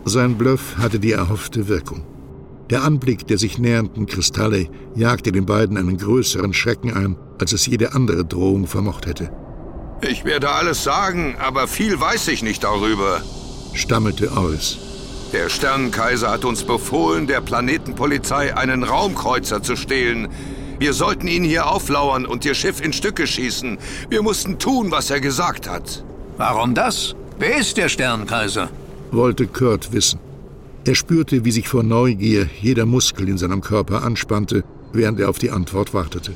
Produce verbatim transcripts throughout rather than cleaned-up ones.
Sein Bluff hatte die erhoffte Wirkung. Der Anblick der sich nähernden Kristalle jagte den beiden einen größeren Schrecken ein, als es jede andere Drohung vermocht hätte. »Ich werde alles sagen, aber viel weiß ich nicht darüber«, stammelte Oris. »Der Sternenkaiser hat uns befohlen, der Planetenpolizei einen Raumkreuzer zu stehlen. Wir sollten ihn hier auflauern und ihr Schiff in Stücke schießen. Wir mussten tun, was er gesagt hat.« »Warum das? Wer ist der Sternenkaiser?« wollte Kurt wissen. Er spürte, wie sich vor Neugier jeder Muskel in seinem Körper anspannte, während er auf die Antwort wartete.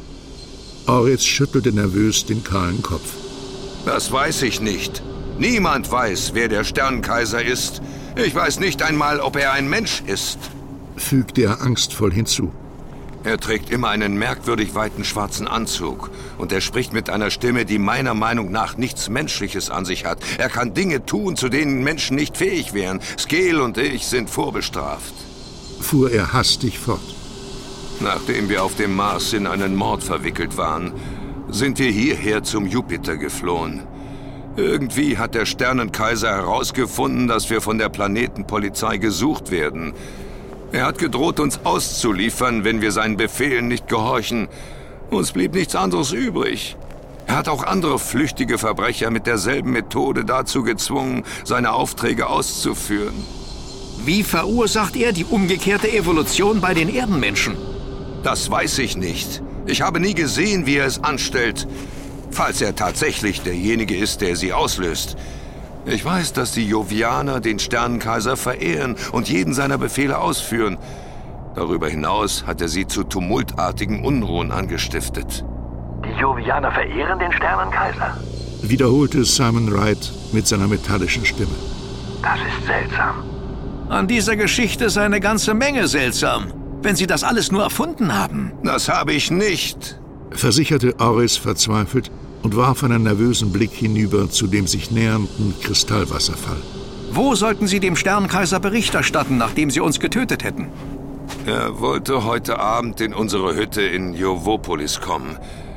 Oris schüttelte nervös den kahlen Kopf. »Das weiß ich nicht. Niemand weiß, wer der Sternenkaiser ist. Ich weiß nicht einmal, ob er ein Mensch ist«, fügte er angstvoll hinzu. »Er trägt immer einen merkwürdig weiten schwarzen Anzug und er spricht mit einer Stimme, die meiner Meinung nach nichts Menschliches an sich hat. Er kann Dinge tun, zu denen Menschen nicht fähig wären. Skeel und ich sind vorbestraft«, fuhr er hastig fort. »Nachdem wir auf dem Mars in einen Mord verwickelt waren, sind wir hierher zum Jupiter geflohen. Irgendwie hat der Sternenkaiser herausgefunden, dass wir von der Planetenpolizei gesucht werden. Er hat gedroht, uns auszuliefern, wenn wir seinen Befehlen nicht gehorchen. Uns blieb nichts anderes übrig. Er hat auch andere flüchtige Verbrecher mit derselben Methode dazu gezwungen, seine Aufträge auszuführen.« »Wie verursacht er die umgekehrte Evolution bei den Erdenmenschen?« »Das weiß ich nicht. Ich habe nie gesehen, wie er es anstellt, falls er tatsächlich derjenige ist, der sie auslöst. Ich weiß, dass die Jovianer den Sternenkaiser verehren und jeden seiner Befehle ausführen. Darüber hinaus hat er sie zu tumultartigen Unruhen angestiftet.« »Die Jovianer verehren den Sternenkaiser?« wiederholte Simon Wright mit seiner metallischen Stimme. »Das ist seltsam.« »An dieser Geschichte ist eine ganze Menge seltsam, wenn Sie das alles nur erfunden haben.« »Das habe ich nicht«, versicherte Oris verzweifelt und warf einen nervösen Blick hinüber zu dem sich nähernden Kristallwasserfall. »Wo sollten Sie dem Sternenkaiser Bericht erstatten, nachdem Sie uns getötet hätten?« »Er wollte heute Abend in unsere Hütte in Jovopolis kommen.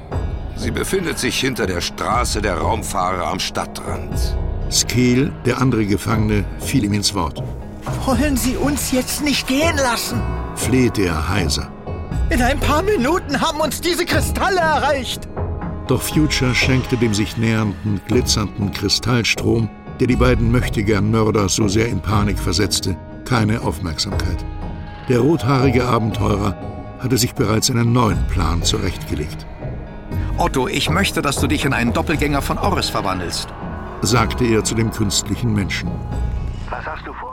Sie befindet sich hinter der Straße der Raumfahrer am Stadtrand.« Skeel, der andere Gefangene, fiel ihm ins Wort. »Wollen Sie uns jetzt nicht gehen lassen?« flehte er heiser. »In ein paar Minuten haben uns diese Kristalle erreicht!« Doch Future schenkte dem sich nähernden, glitzernden Kristallstrom, der die beiden Möchtegern-Mörder so sehr in Panik versetzte, keine Aufmerksamkeit. Der rothaarige Abenteurer hatte sich bereits einen neuen Plan zurechtgelegt. »Otto, ich möchte, dass du dich in einen Doppelgänger von Oris verwandelst«, sagte er zu dem künstlichen Menschen. »Was hast du vor?«